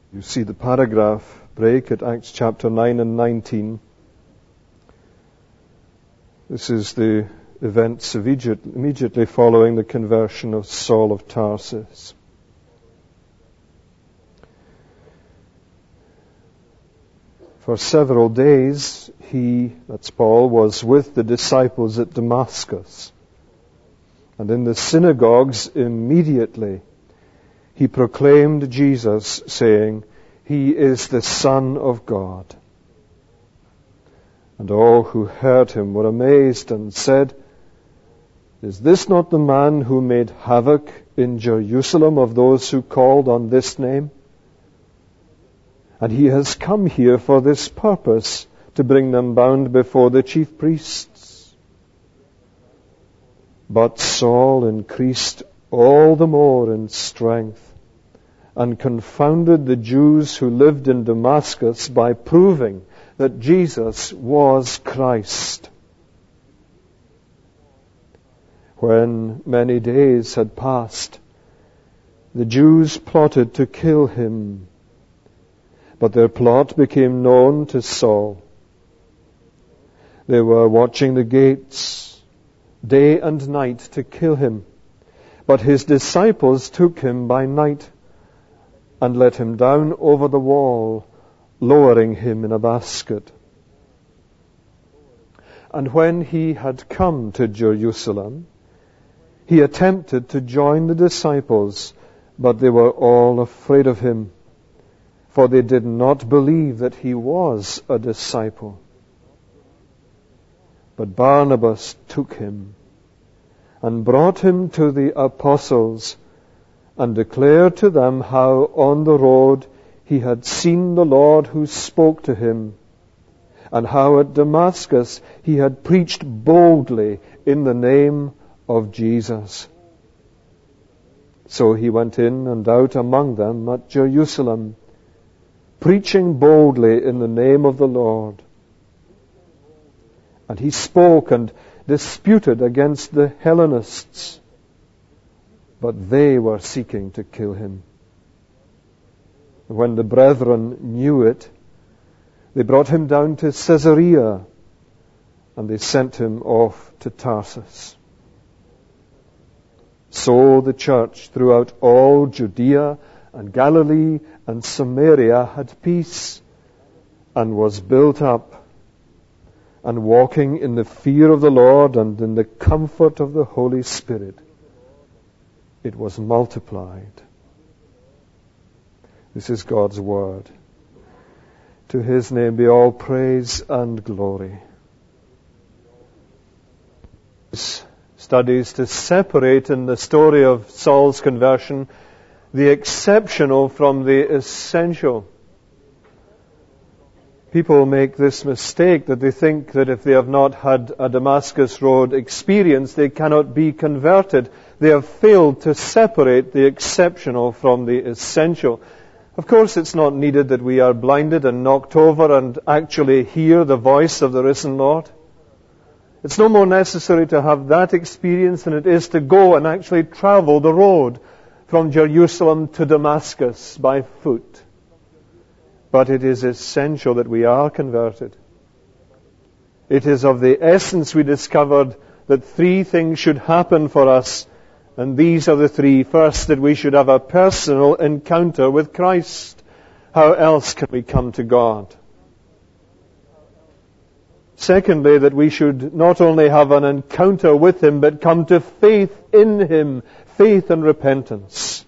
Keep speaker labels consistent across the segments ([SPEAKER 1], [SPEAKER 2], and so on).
[SPEAKER 1] You see the paragraph break at Acts chapter 9 and 19. This is the events immediately following the conversion of Saul of Tarsus. For several days he, that's Paul, was with the disciples at Damascus. And in the synagogues immediately he proclaimed Jesus, saying, "He is the Son of God." And all who heard him were amazed and said, "Is this not the man who made havoc in Jerusalem of those who called on this name? And he has come here for this purpose, to bring them bound before the chief priests." But Saul increased all the more in strength, and confounded the Jews who lived in Damascus by proving that Jesus was Christ. When many days had passed, the Jews plotted to kill him, but their plot became known to Saul. They were watching the gates day and night to kill him, but his disciples took him by night and let him down over the wall, lowering him in a basket. And when he had come to Jerusalem, he attempted to join the disciples, but they were all afraid of him, for they did not believe that he was a disciple. But Barnabas took him and brought him to the apostles and declared to them how on the road he had seen the Lord who spoke to him, and how at Damascus he had preached boldly in the name of Jesus. So he went in and out among them at Jerusalem, preaching boldly in the name of the Lord. And he spoke and disputed against the Hellenists, but they were seeking to kill him. When the brethren knew it, they brought him down to Caesarea, and they sent him off to Tarsus. So the church throughout all Judea and Galilee and Samaria had peace, and was built up, and walking in the fear of the Lord and in the comfort of the Holy Spirit, it was multiplied. This is God's word. To his name be all praise and glory. Studies to separate in the story of Saul's conversion the exceptional from the essential. People make this mistake that they think that if they have not had a Damascus Road experience, they cannot be converted. They have failed to separate the exceptional from the essential. Of course, it's not needed that we are blinded and knocked over and actually hear the voice of the risen Lord. It's no more necessary to have that experience than it is to go and actually travel the road from Jerusalem to Damascus by foot. But it is essential that we are converted. It is of the essence, we discovered, that three things should happen for us. And these are the three. First, that we should have a personal encounter with Christ. How else can we come to God? Secondly, that we should not only have an encounter with Him, but come to faith in Him, faith and repentance.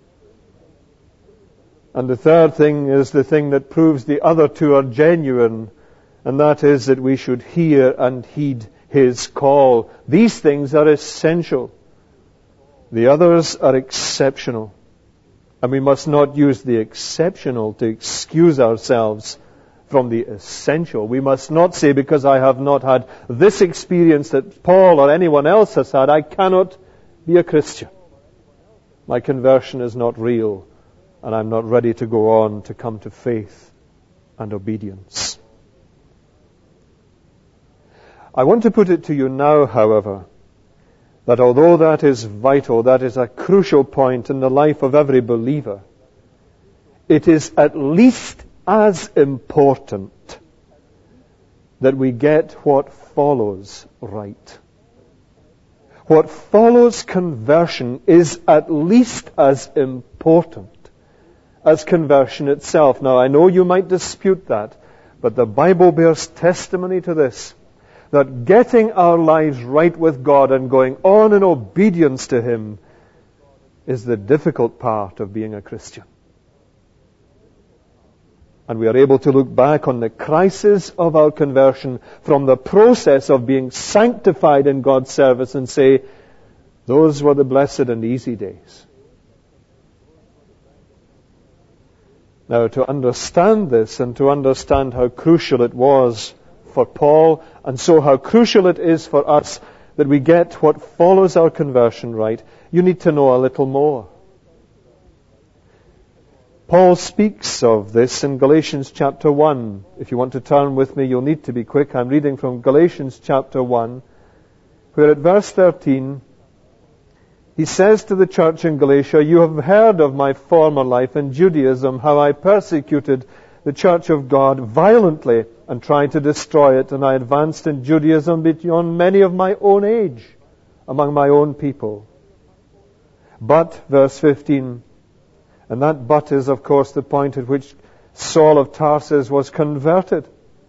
[SPEAKER 1] And the third thing is the thing that proves the other two are genuine, and that is that we should hear and heed His call. These things are essential. The others are exceptional. And we must not use the exceptional to excuse ourselves from the essential. We must not say, because I have not had this experience that Paul or anyone else has had, I cannot be a Christian. My conversion is not real, and I'm not ready to go on to come to faith and obedience. I want to put it to you now, however, that although that is vital, that is a crucial point in the life of every believer, it is at least as important that we get what follows right. What follows conversion is at least as important as conversion itself. Now, I know you might dispute that, but the Bible bears testimony to this, that getting our lives right with God and going on in obedience to Him is the difficult part of being a Christian. And we are able to look back on the crisis of our conversion from the process of being sanctified in God's service and say, those were the blessed and easy days. Now, to understand this and to understand how crucial it was for Paul, and so how crucial it is for us that we get what follows our conversion right, you need to know a little more. Paul speaks of this in Galatians chapter 1. If you want to turn with me, you'll need to be quick. I'm reading from Galatians chapter 1, where at verse 13, he says to the church in Galatia, you have heard of my former life in Judaism, how I persecuted the church of God violently and tried to destroy it, and I advanced in Judaism beyond many of my own age, among my own people. But, verse 15, and that but is, of course, the point at which Saul of Tarsus was converted.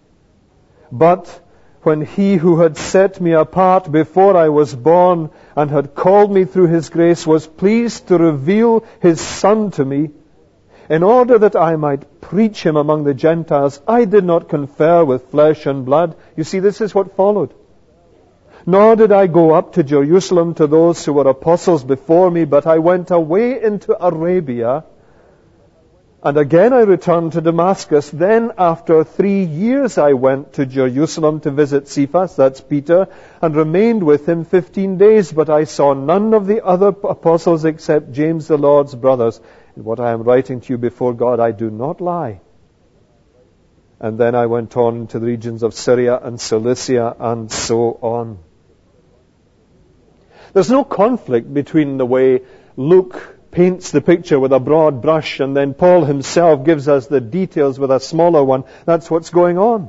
[SPEAKER 1] But when He who had set me apart before I was born and had called me through His grace was pleased to reveal His Son to me, in order that I might preach Him among the Gentiles, I did not confer with flesh and blood. You see, this is what followed. Nor did I go up to Jerusalem to those who were apostles before me, but I went away into Arabia, and again I returned to Damascus. Then after 3 years I went to Jerusalem to visit Cephas, that's Peter, and remained with him 15 days, but I saw none of the other apostles except James the Lord's brothers. In what I am writing to you before God, I do not lie. And then I went on to the regions of Syria and Cilicia and so on. There's no conflict between the way Luke paints the picture with a broad brush and then Paul himself gives us the details with a smaller one. That's what's going on.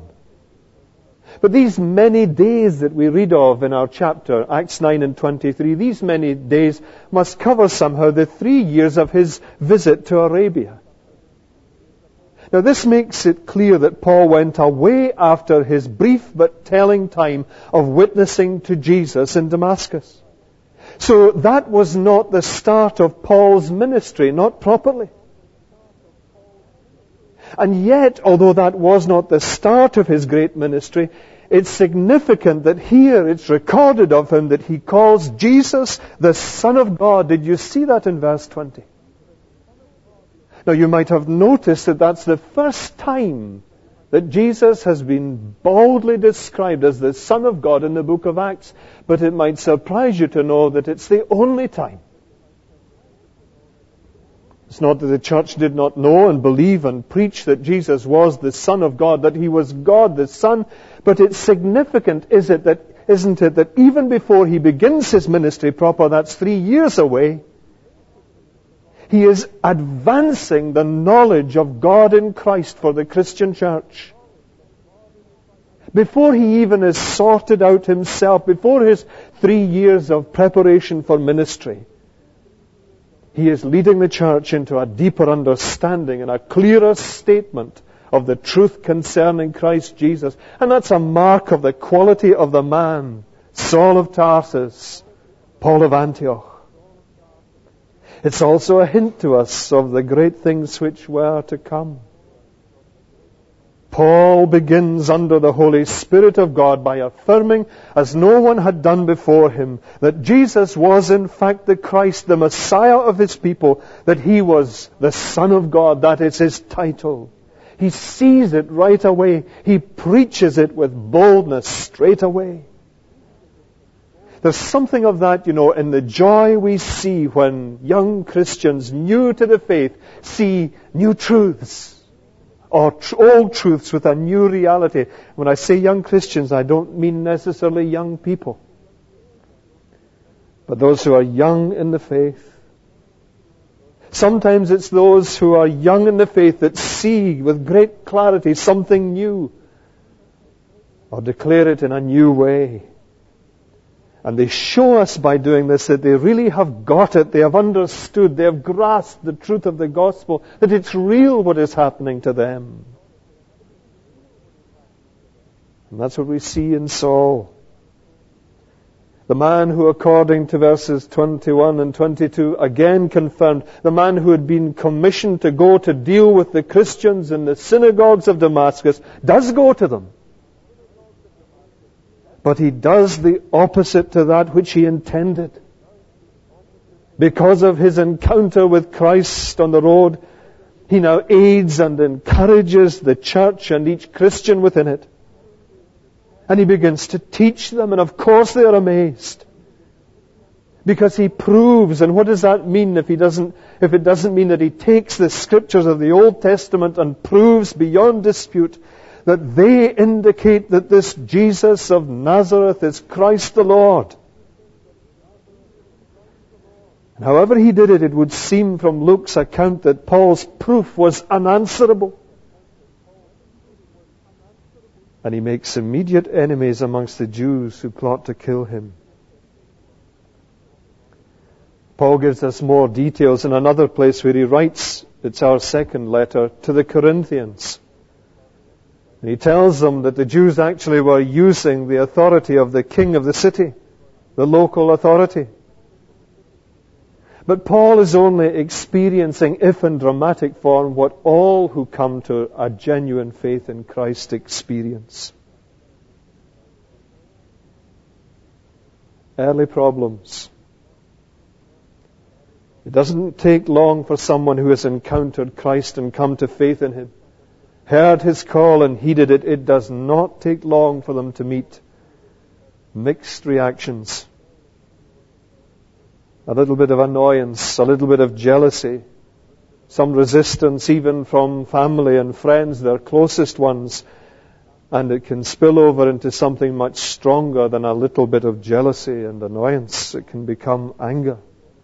[SPEAKER 1] But these many days that we read of in our chapter, Acts 9 and 23, these many days must cover somehow the 3 years of his visit to Arabia. Now this makes it clear that Paul went away after his brief but telling time of witnessing to Jesus in Damascus. So that was not the start of Paul's ministry, not properly. And yet, although that was not the start of his great ministry, it's significant that here it's recorded of him that he calls Jesus the Son of God. Did you see that in verse 20? Now you might have noticed that that's the first time that Jesus has been boldly described as the Son of God in the book of Acts. But it might surprise you to know that it's the only time. It's not that the church did not know and believe and preach that Jesus was the Son of God, that He was God the Son, but it's significant, isn't it, that even before He begins His ministry proper, that's 3 years away, He is advancing the knowledge of God in Christ for the Christian church. Before He even is sorted out Himself, before His 3 years of preparation for ministry, He is leading the church into a deeper understanding and a clearer statement of the truth concerning Christ Jesus. And that's a mark of the quality of the man, Saul of Tarsus, Paul of Antioch. It's also a hint to us of the great things which were to come. Paul begins under the Holy Spirit of God by affirming, as no one had done before him, that Jesus was in fact the Christ, the Messiah of His people, that He was the Son of God. That is His title. He sees it right away. He preaches it with boldness straight away. There's something of that, in the joy we see when young Christians new to the faith see new truths or old truths with a new reality. When I say young Christians, I don't mean necessarily young people, but those who are young in the faith. Sometimes it's those who are young in the faith that see with great clarity something new, or declare it in a new way. And they show us by doing this that they really have got it, they have understood, they have grasped the truth of the gospel, that it's real what is happening to them. And that's what we see in Saul. The man who, according to verses 21 and 22, again confirmed, the man who had been commissioned to go to deal with the Christians in the synagogues of Damascus, does go to them. But he does the opposite to that which he intended. Because of his encounter with Christ on the road, he now aids and encourages the church and each Christian within it. And he begins to teach them, and of course they are amazed. Because he proves, and what does that mean if it doesn't mean that he takes the scriptures of the Old Testament and proves beyond dispute that they indicate that this Jesus of Nazareth is Christ the Lord. And however he did it, it would seem from Luke's account that Paul's proof was unanswerable. And he makes immediate enemies amongst the Jews who plot to kill him. Paul gives us more details in another place where he writes, it's our second letter, to the Corinthians. And he tells them that the Jews actually were using the authority of the king of the city, the local authority. But Paul is only experiencing, if in dramatic form, what all who come to a genuine faith in Christ experience. Early problems. It doesn't take long for someone who has encountered Christ and come to faith in Him, heard His call and heeded it. It does not take long for them to meet mixed reactions. A little bit of annoyance, a little bit of jealousy, some resistance even from family and friends, their closest ones, and it can spill over into something much stronger than a little bit of jealousy and annoyance. It can become anger.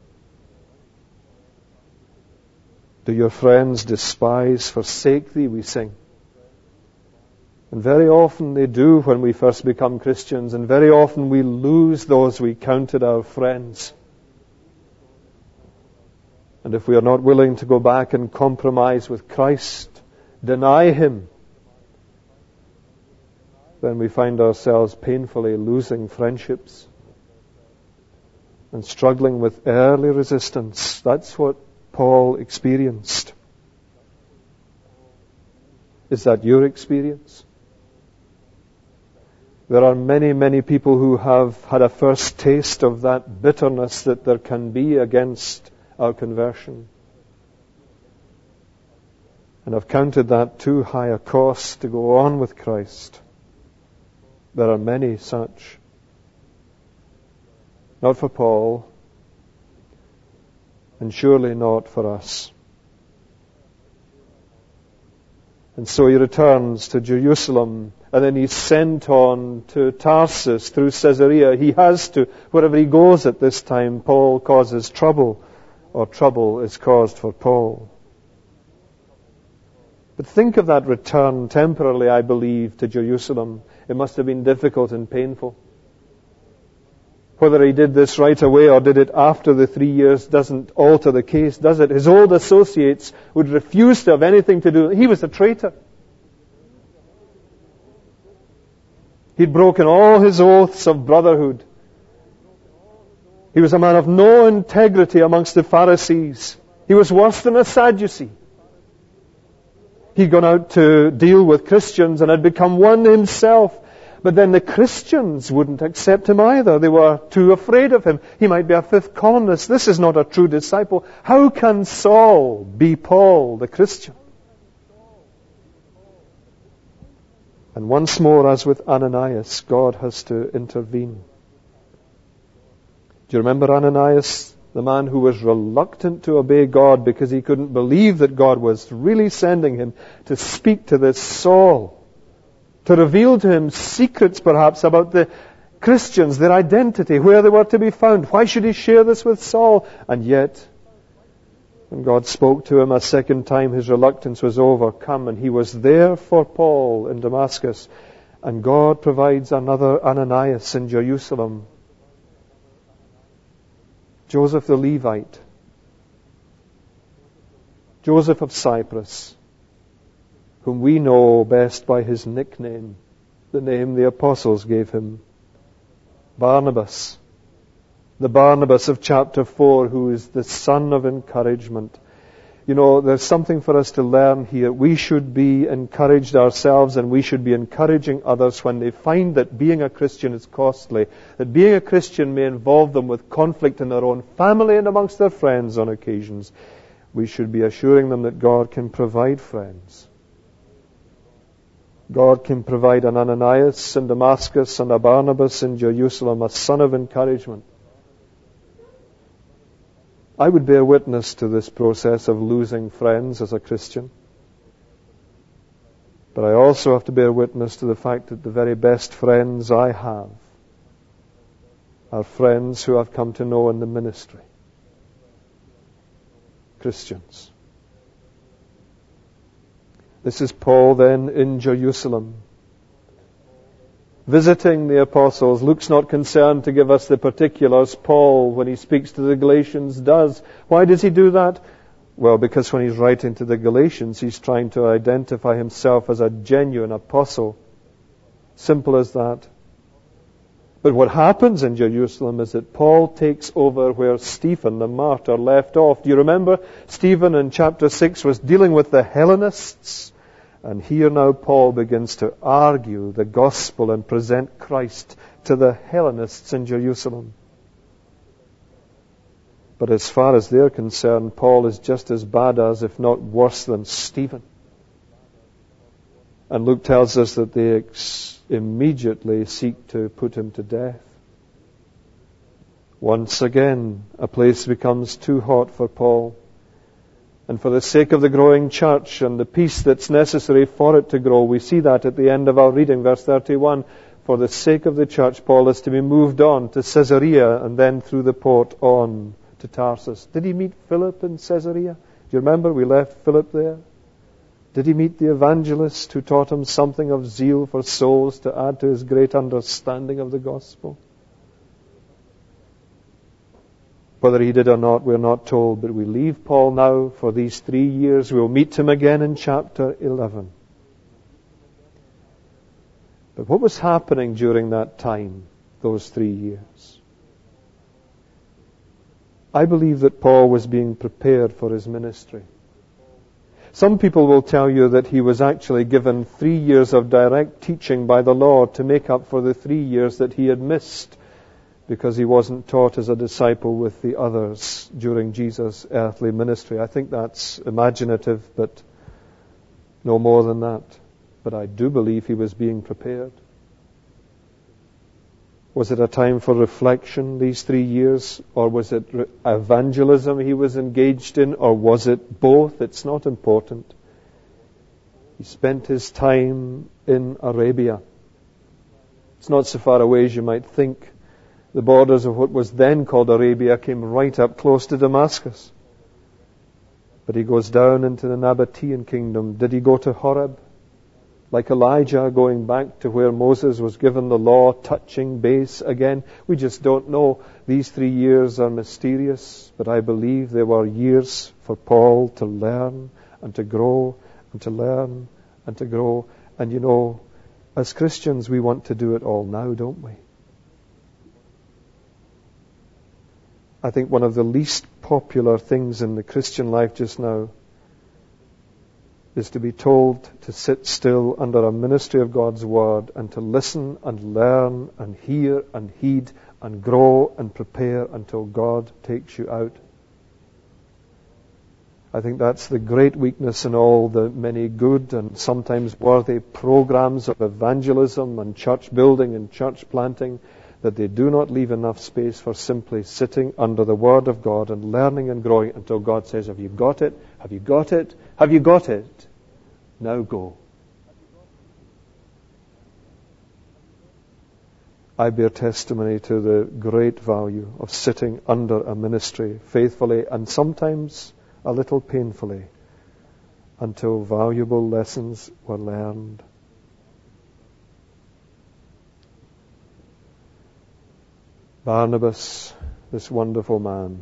[SPEAKER 1] Do your friends despise, forsake thee, we sing. And very often they do when we first become Christians, and very often we lose those we counted our friends. And if we are not willing to go back and compromise with Christ, deny Him, then we find ourselves painfully losing friendships and struggling with early resistance. That's what Paul experienced. Is that your experience? There are many, many people who have had a first taste of that bitterness that there can be against our conversion. And I've counted that too high a cost to go on with Christ. There are many such. Not for Paul, and surely not for us. And so he returns to Jerusalem, and then he's sent on to Tarsus through Caesarea. He has to. Wherever he goes at this time, Paul causes trouble, or trouble is caused for Paul. But think of that return temporarily, I believe, to Jerusalem. It must have been difficult and painful. Whether he did this right away or did it after the 3 years doesn't alter the case, does it? His old associates would refuse to have anything to do. He was a traitor. He'd broken all his oaths of brotherhood. He was a man of no integrity amongst the Pharisees. He was worse than a Sadducee. He'd gone out to deal with Christians and had become one himself. But then the Christians wouldn't accept him either. They were too afraid of him. He might be a fifth columnist. This is not a true disciple. How can Saul be Paul, the Christian? And once more, as with Ananias, God has to intervene. Do you remember Ananias, the man who was reluctant to obey God because he couldn't believe that God was really sending him to speak to this Saul, to reveal to him secrets perhaps about the Christians, their identity, where they were to be found. Why should he share this with Saul? And yet, When God spoke to him a second time, his reluctance was overcome, and he was there for Paul in Damascus. And God provides another Ananias in Jerusalem. Joseph the Levite. Joseph of Cyprus, whom we know best by his nickname, the name the apostles gave him. Barnabas. The Barnabas of chapter 4, who is the son of encouragement. You know, there's something for us to learn here. We should be encouraged ourselves, and we should be encouraging others when they find that being a Christian is costly, that being a Christian may involve them with conflict in their own family and amongst their friends on occasions. We should be assuring them that God can provide friends. God can provide an Ananias in Damascus and a Barnabas in Jerusalem, a son of encouragement. I would bear witness to this process of losing friends as a Christian. But I also have to bear witness to the fact that the very best friends I have are friends who I've come to know in the ministry. Christians. This is Paul then in Jerusalem, visiting the apostles. Luke's not concerned to give us the particulars. Paul, when he speaks to the Galatians, does. Why does he do that? Well, because when he's writing to the Galatians, he's trying to identify himself as a genuine apostle. Simple as that. But what happens in Jerusalem is that Paul takes over where Stephen, the martyr, left off. Do you remember? Stephen in chapter 6 was dealing with the Hellenists. And here now Paul begins to argue the gospel and present Christ to the Hellenists in Jerusalem. But as far as they're concerned, Paul is just as bad as, if not worse than, Stephen. And Luke tells us that they immediately seek to put him to death. Once again, a place becomes too hot for Paul. And for the sake of the growing church and the peace that's necessary for it to grow, we see that at the end of our reading, verse 31. For the sake of the church, Paul is to be moved on to Caesarea and then through the port on to Tarsus. Did he meet Philip in Caesarea? Do you remember we left Philip there? Did he meet the evangelist who taught him something of zeal for souls to add to his great understanding of the gospel? Whether he did or not, we're not told, but we leave Paul now for these 3 years. We'll meet him again in chapter 11. But what was happening during that time, those 3 years? I believe that Paul was being prepared for his ministry. Some people will tell you that he was actually given 3 years of direct teaching by the Lord to make up for the 3 years that he had missed because he wasn't taught as a disciple with the others during Jesus' earthly ministry. I think that's imaginative, but no more than that. But I do believe he was being prepared. Was it a time for reflection, these 3 years? Or was it evangelism he was engaged in? Or was it both? It's not important. He spent his time in Arabia. It's not so far away as you might think. The borders of what was then called Arabia came right up close to Damascus. But he goes down into the Nabatean kingdom. Did he go to Horeb? Like Elijah going back to where Moses was given the law, touching base again? We just don't know. These 3 years are mysterious, but I believe they were years for Paul to learn and to grow and to learn and to grow. And you know, as Christians, we want to do it all now, don't we? I think one of the least popular things in the Christian life just now is to be told to sit still under a ministry of God's Word and to listen and learn and hear and heed and grow and prepare until God takes you out. I think that's the great weakness in all the many good and sometimes worthy programs of evangelism and church building and church planting, that they do not leave enough space for simply sitting under the Word of God and learning and growing until God says, have you got it? Have you got it? Have you got it? Now go. I bear testimony to the great value of sitting under a ministry faithfully and sometimes a little painfully, until valuable lessons were learned. Barnabas, this wonderful man,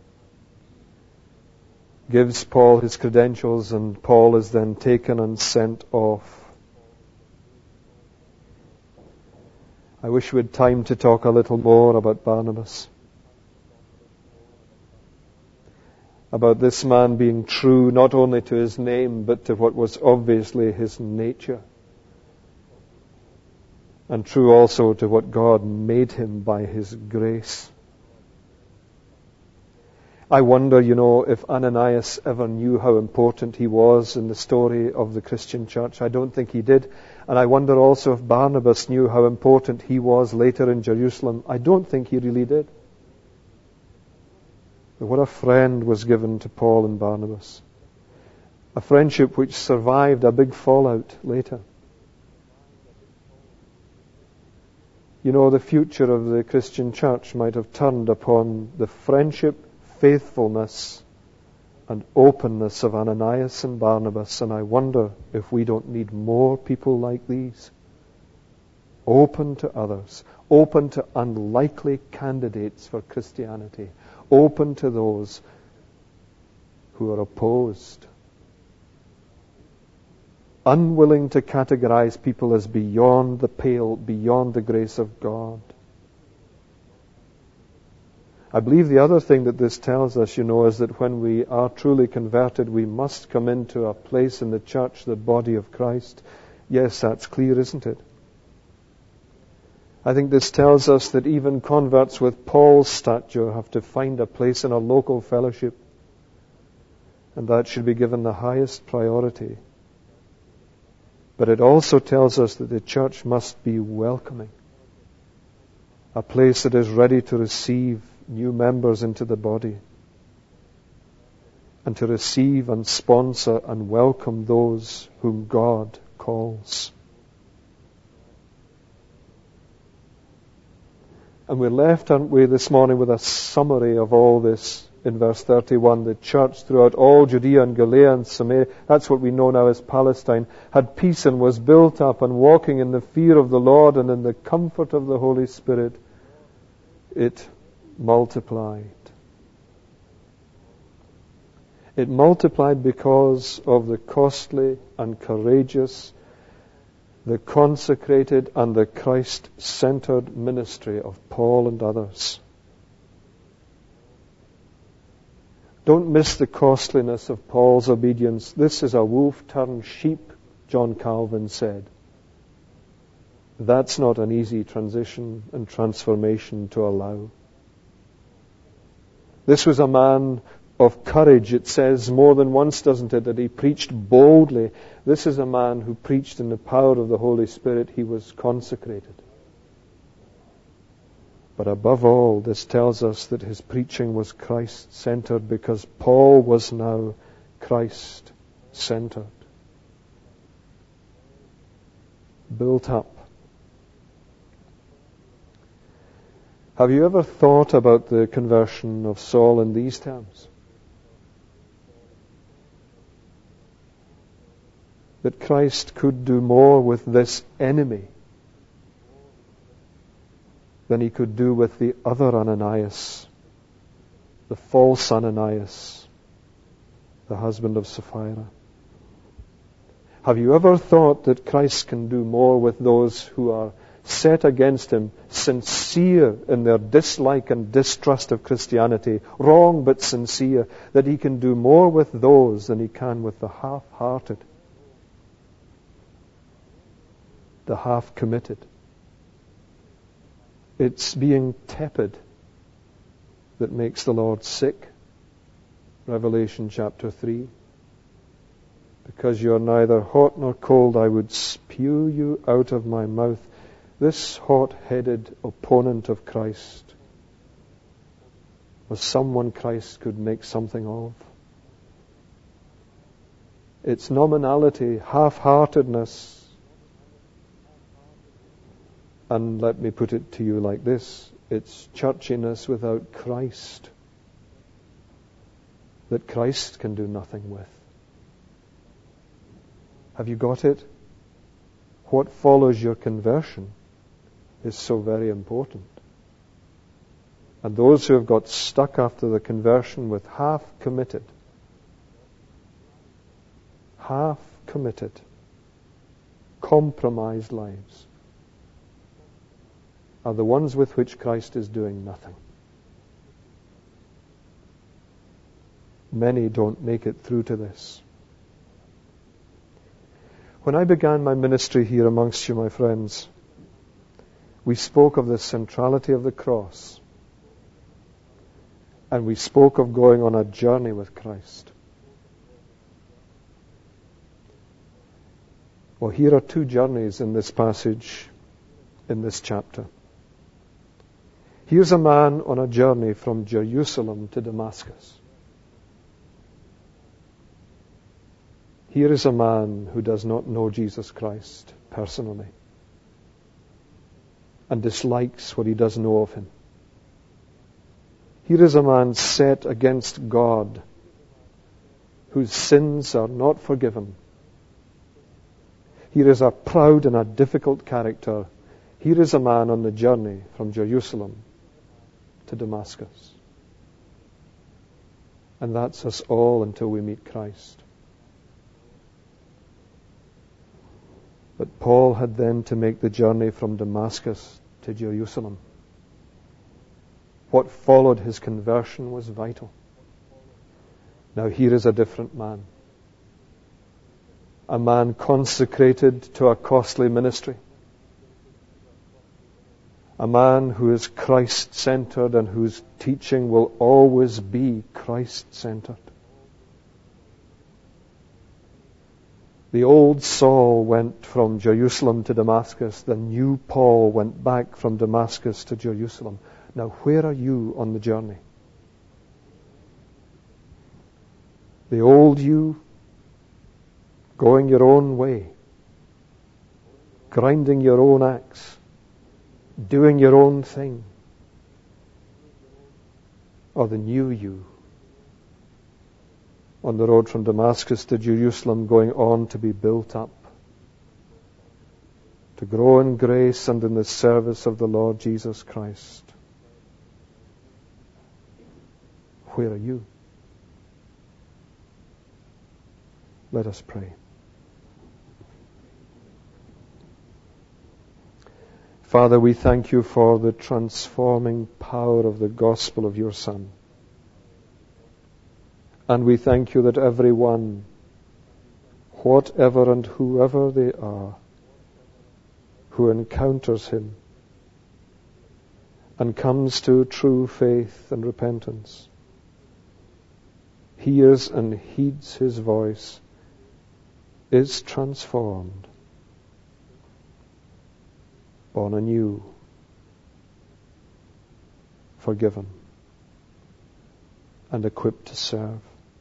[SPEAKER 1] gives Paul his credentials, and Paul is then taken and sent off. I wish we had time to talk a little more about Barnabas. About this man being true not only to his name, but to what was obviously his nature. And true also to what God made him by his grace. I wonder, if Ananias ever knew how important he was in the story of the Christian church. I don't think he did. And I wonder also if Barnabas knew how important he was later in Jerusalem. I don't think he really did. But what a friend was given to Paul and Barnabas. A friendship which survived a big fallout later. The future of the Christian church might have turned upon the friendship, faithfulness and openness of Ananias and Barnabas, and I wonder if we don't need more people like these. Open to others, open to unlikely candidates for Christianity, open to those who are opposed, unwilling to categorize people as beyond the pale, beyond the grace of God. I believe the other thing that this tells us, is that when we are truly converted, we must come into a place in the church, the body of Christ. Yes, that's clear, isn't it? I think this tells us that even converts with Paul's stature have to find a place in a local fellowship, and that should be given the highest priority. But it also tells us that the church must be welcoming, a place that is ready to receive new members into the body, and to receive and sponsor and welcome those whom God calls. And we're left, aren't we, this morning with a summary of all this in verse 31. The church throughout all Judea and Galilee and Samaria, that's what we know now as Palestine, had peace and was built up and walking in the fear of the Lord and in the comfort of the Holy Spirit. It multiplied. It multiplied because of the costly and courageous, the consecrated and the Christ-centered ministry of Paul and others. Don't miss the costliness of Paul's obedience. This is a wolf turned sheep, John Calvin said. That's not an easy transition and transformation to allow. This was a man of courage. It says more than once, doesn't it, that he preached boldly. This is a man who preached in the power of the Holy Spirit. He was consecrated. But above all, this tells us that his preaching was Christ-centered, because Paul was now Christ-centered. Built up. Have you ever thought about the conversion of Saul in these terms? That Christ could do more with this enemy than he could do with the other Ananias, the false Ananias, the husband of Sapphira. Have you ever thought that Christ can do more with those who are set against him, sincere in their dislike and distrust of Christianity, wrong but sincere, that he can do more with those than he can with the half-hearted, the half-committed? It's being tepid that makes the Lord sick. Revelation chapter 3. Because you are neither hot nor cold, I would spew you out of my mouth. This hot-headed opponent of Christ was someone Christ could make something of. It's nominality, half-heartedness. And let me put it to you like this. It's churchiness without Christ. that Christ can do nothing with. Have you got it? What follows your conversion is so very important. And those who have got stuck after the conversion with half-committed, compromised lives are the ones with which Christ is doing nothing. Many don't make it through to this. When I began my ministry here amongst you, my friends, we spoke of the centrality of the cross, and we spoke of going on a journey with Christ. Well, here are two journeys in this passage, in this chapter. Here's a man on a journey from Jerusalem to Damascus. Here is a man who does not know Jesus Christ personally and dislikes what he does know of him. Here is a man set against God whose sins are not forgiven. Here is a proud and a difficult character. Here is a man on the journey from Jerusalem to Damascus. And that's us all until we meet Christ. But Paul had then to make the journey from Damascus to Jerusalem. What followed his conversion was vital. Now here is a different man. A man consecrated to a costly ministry. A man who is Christ-centered and whose teaching will always be Christ-centered. The old Saul went from Jerusalem to Damascus. The new Paul went back from Damascus to Jerusalem. Now, where are you on the journey? The old you, going your own way, grinding your own axe, doing your own thing, or the new you, on the road from Damascus to Jerusalem, going on to be built up, to grow in grace and in the service of the Lord Jesus Christ. Where are you? Let us pray. Father, we thank you for the transforming power of the gospel of your Son. And we thank you that everyone, whatever and whoever they are, who encounters him and comes to true faith and repentance, hears and heeds his voice, is transformed, born anew, forgiven, and equipped to serve.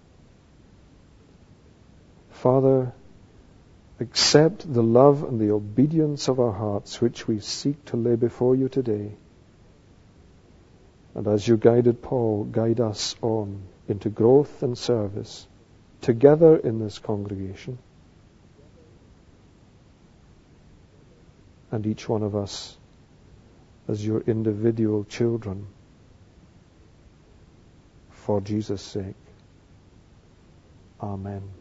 [SPEAKER 1] Father, accept the love and the obedience of our hearts which we seek to lay before you today. And as you guided Paul, guide us on into growth and service together in this congregation. And each one of us as your individual children for Jesus' sake. Amen.